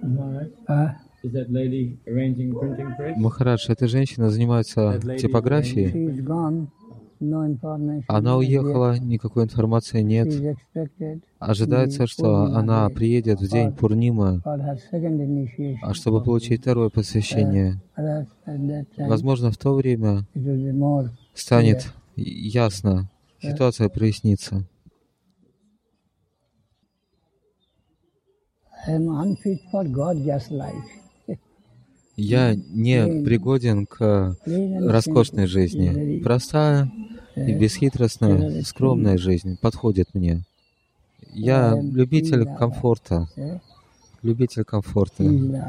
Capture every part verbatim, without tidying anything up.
Махарадж, эта женщина занимается типографией. Она уехала, никакой информации нет. Ожидается, что она приедет в день Пурнимы, а чтобы получить второе посвящение. Возможно, в то время станет ясно, ситуация прояснится. Я не пригоден к роскошной жизни. Простая и бесхитростная, скромная жизнь подходит мне. Я любитель комфорта. Любитель комфорта.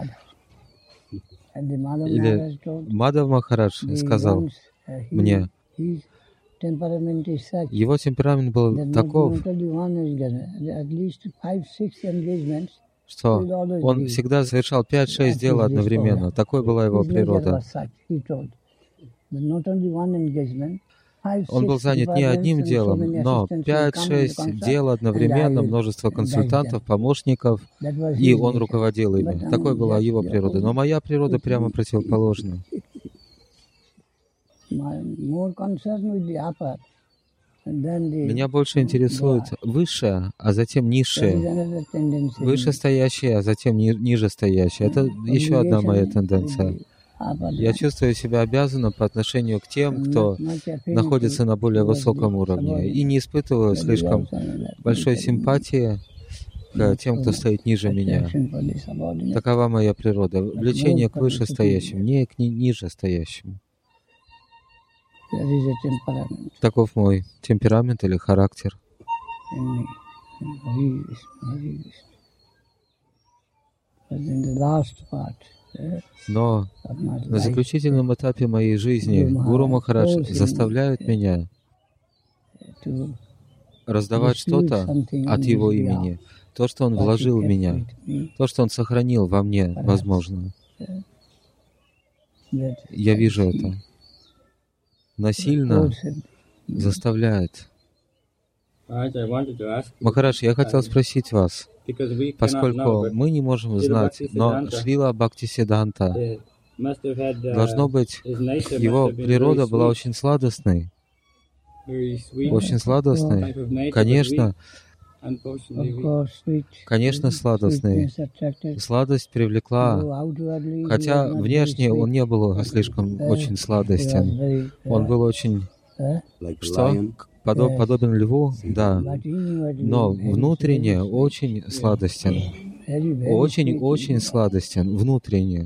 Или Мадхав Махарадж сказал мне, его темперамент был таков, что он всегда совершал пять-шесть дел одновременно. Такой была его природа. Он был занят не одним делом, но пять-шесть дел одновременно, множество консультантов, помощников, и он руководил ими. Такой была его природа. Но моя природа прямо противоположна. Меня больше интересует высшее, а затем низшее. Вышестоящее, а затем ни- нижестоящее. Это еще одна моя тенденция. Я чувствую себя обязанным по отношению к тем, кто находится на более высоком уровне, и не испытываю слишком большой симпатии к тем, кто стоит ниже меня. Такова моя природа. Влечение к вышестоящим, не к ни- нижестоящим. Таков мой темперамент или характер. Но на заключительном этапе моей жизни Гуру Махарадж заставляет меня раздавать что-то от его имени, то, что он вложил в меня, то, что он сохранил во мне, возможно. Я вижу это. Насильно заставляет. Махарадж, я хотел спросить вас, поскольку мы не можем знать, но Шрила Бхактисиддханта, должно быть, его природа была очень сладостной. Очень сладостной. Конечно, конечно, сладостной. Сладость привлекла, хотя внешне он не был слишком очень сладостен. Он был очень, что? Подоб, подобен льву? Да. Но внутренне очень сладостен. Очень-очень сладостен. Внутренне.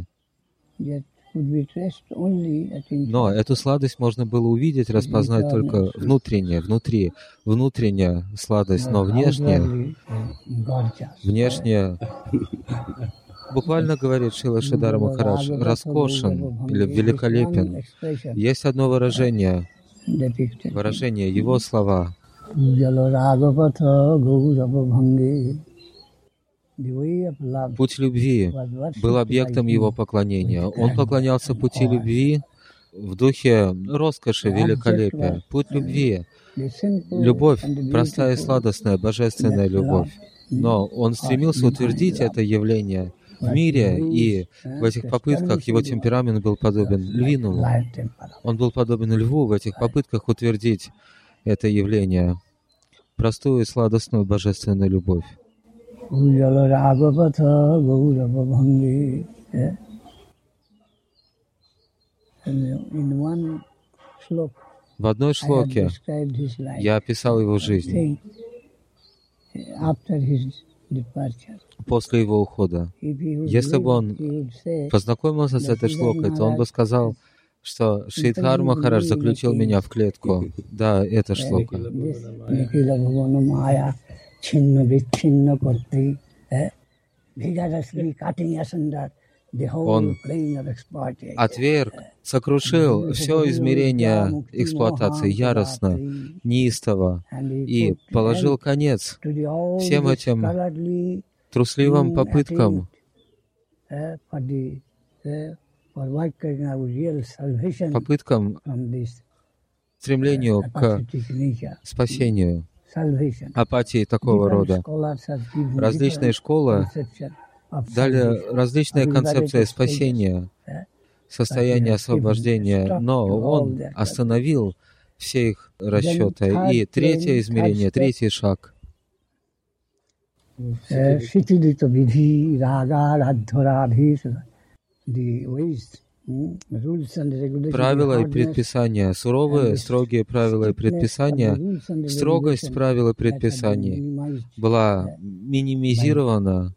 Но эту сладость можно было увидеть, распознать только внутренне, внутри. Внутренняя сладость, но внешняя, внешняя, буквально говорит Шрила Шридхар Махарадж, роскошен или великолепен. Есть одно выражение, выражение, его слова. Путь любви был объектом его поклонения. Он поклонялся пути любви в духе роскоши, великолепия. Путь любви, любовь, простая и сладостная, божественная любовь. Но он стремился утвердить это явление в мире, и в этих попытках его темперамент был подобен львиному. Он был подобен льву в этих попытках утвердить это явление, простую и сладостную божественную любовь. В одной шлоке я описал его жизнь после его ухода. Если бы он познакомился с этой шлокой, то он бы сказал, что Шридхар Махарадж заключил меня в клетку. Да, это шлока. Он отверг, сокрушил все измерение эксплуатации яростно, неистово и положил конец всем этим трусливым попыткам попыткам, стремлению к спасению, апатии такого рода. Различные школы Далее различные концепции спасения, состояние освобождения, но он остановил все их расчеты. И третье измерение, третий шаг. Правила и предписания, суровые, строгие правила и предписания, строгость правил и предписаний была минимизирована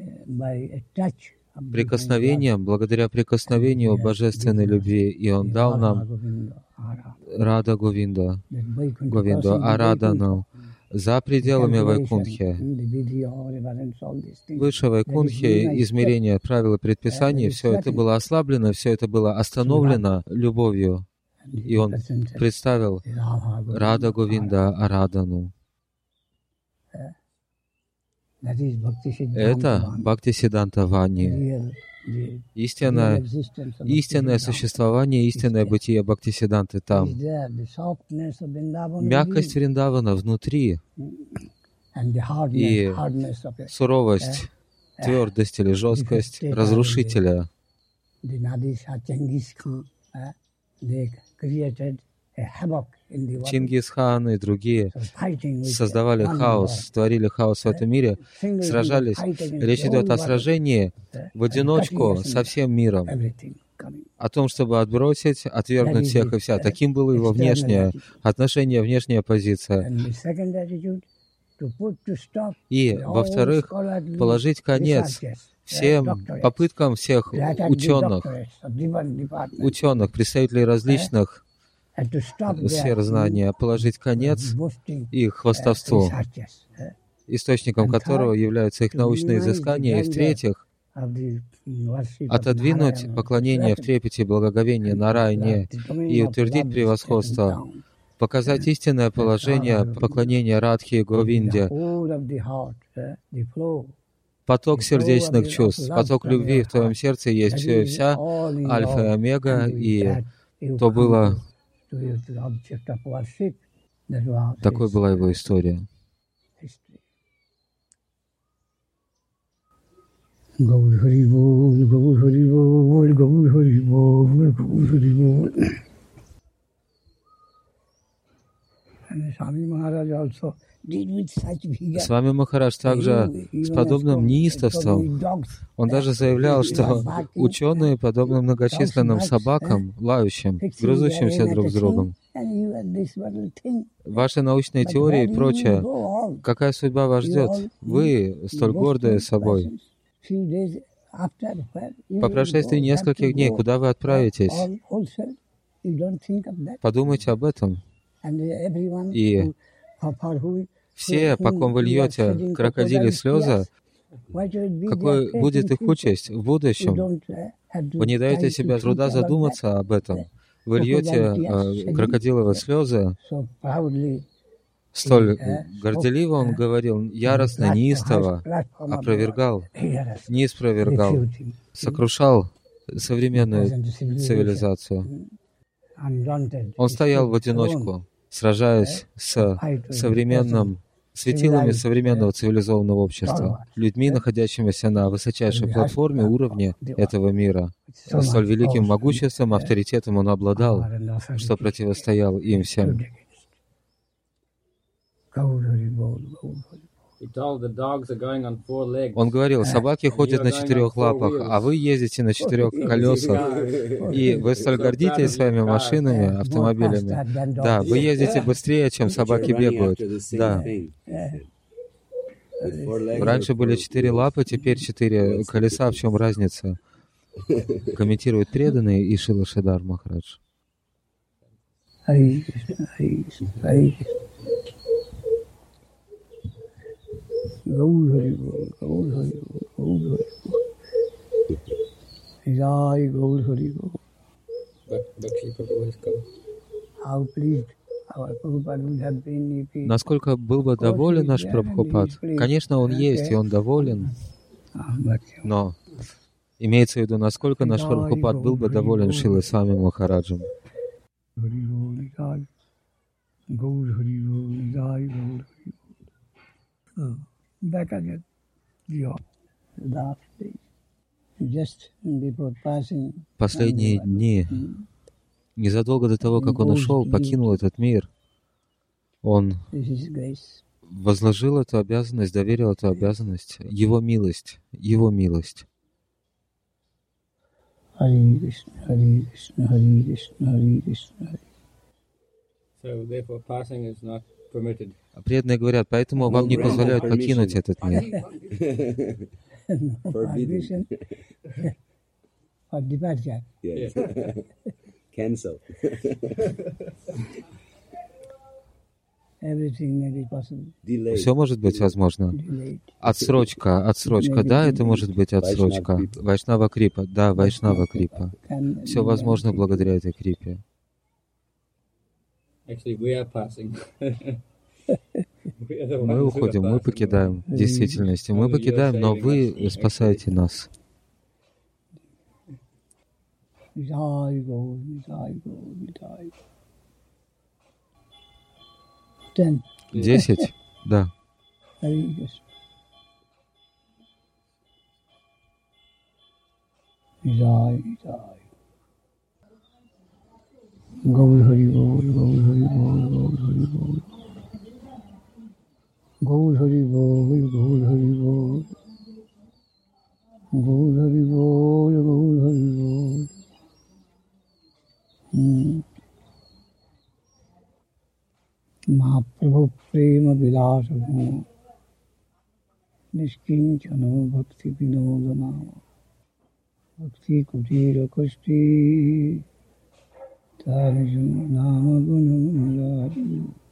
прикосновением, благодаря прикосновению божественной любви, и Он дал нам Рада Говинда, Говинду, Арадану, за пределами Вайкунтхи. Выше Вайкунтхи, измерение правил и предписаний, все это было ослаблено, все это было остановлено любовью. И Он представил Рада Говинда Арадану. Это Бхактисиддханта Вани. Истинное, истинное существование, истинное бытие Бхактисиддханты там. Мягкость Вриндавана внутри и суровость, твердость или жесткость разрушителя. Чингисхан и другие создавали хаос, творили хаос в этом мире, сражались. Речь идет о сражении в одиночку со всем миром, о том, чтобы отбросить, отвергнуть всех и вся. Таким было его внешнее отношение, внешняя позиция. И, во-вторых, положить конец всем попыткам всех ученых, ученых, представителей различных сфер знания, положить конец их хвастовству, источником которого являются их научные изыскания, и в-третьих, отодвинуть поклонение в трепете и благоговении Нараяне и утвердить превосходство, показать истинное положение поклонения Радхи и Говинде, поток сердечных чувств, поток любви в твоем сердце есть все и вся, альфа и омега, и то было... Такой была его история. Гаур Хари Бол, Гаур Хари Бол, Гаур Хари Бол, Гаур Хари Бол. С вами Махарадж также с подобным неистовством. Он даже заявлял, что ученые, подобно многочисленным собакам, лающим, грызущимся друг с другом, ваши научные теории и прочее, какая судьба вас ждет? Вы столь гордые собой. По прошествии нескольких дней, куда вы отправитесь? Подумайте об этом. И все, по ком вы льете крокодили слезы, какой будет их участь в будущем? Вы не даете себе труда задуматься об этом. Вы льете э, крокодиловые слезы. Столь горделиво он говорил, яростно, неистово, опровергал, не спровергал, сокрушал современную цивилизацию. Он стоял в одиночку, сражаясь с современным, светилами современного цивилизованного общества, людьми, находящимися на высочайшей платформе уровня этого мира. Столь великим могуществом, авторитетом он обладал, что противостоял им всем. Он говорил, собаки ходят на четырех лапах, а вы ездите на четырех колесах, и вы столь гордитесь своими машинами, автомобилями. Да, вы ездите быстрее, чем собаки бегают. Да. Раньше были четыре лапы, теперь четыре колеса. В чем разница? Комментирует преданный и Шрила Шридхар Махарадж. Gaur Hari Bol, Gaur Hari Bol, Gaur Hari Bol. Jai Gaur Hari Bol. How pleased our Prabhupada would have been if he... Насколько был бы доволен наш Прабхупад? Конечно, он есть, и он доволен. Но имеется в виду, насколько наш Прабхупад был бы доволен Шрилой Свами Махараджем. Gaur Hari Bol, Jai Gaur Hari Bol. Back again. Yeah. Последние дни, незадолго до того, как он ушел, покинул этот мир, он возложил эту обязанность, доверил эту обязанность, его милость, его милость. Хари Кришна, Хари Кришна, Хари Кришна, Хари Кришна. So therefore passing is not permitted. А преданные говорят, поэтому вам не позволяют покинуть этот мир. Forbidden. For departure. Yes. Cancel. Everything may be possible. Delay. Все может быть возможно. Delayed. Отсрочка, отсрочка, да, это может быть отсрочка. Вайшнава Крипа, да, Вайшнава Крипа. Can- Все возможно благодаря этой крипе. Actually, we are passing. We are the ones Мы who are уходим, мы passing. покидаем в действительности. Мы покидаем, но вы спасаете нас. Jai Gaur, Jai Gaur, Jai Gaur. Ten. Десять? Да. Хари Кришна. Jai, Jai. Gaur Hari Gaur, Gaur Hari Gaur, Gaur Hari Gaur. Gaur Hari Gaur, Gaur Hari Gaur. Gaur Hari Gaur, Gaur Hari Gaur. Hmm. महाप्रभु प्रेम विलास भूम निष्किंचनो भक्ति विनोद नाम भक्ति कुटीर कष्टी तार नाम गुण मुरारी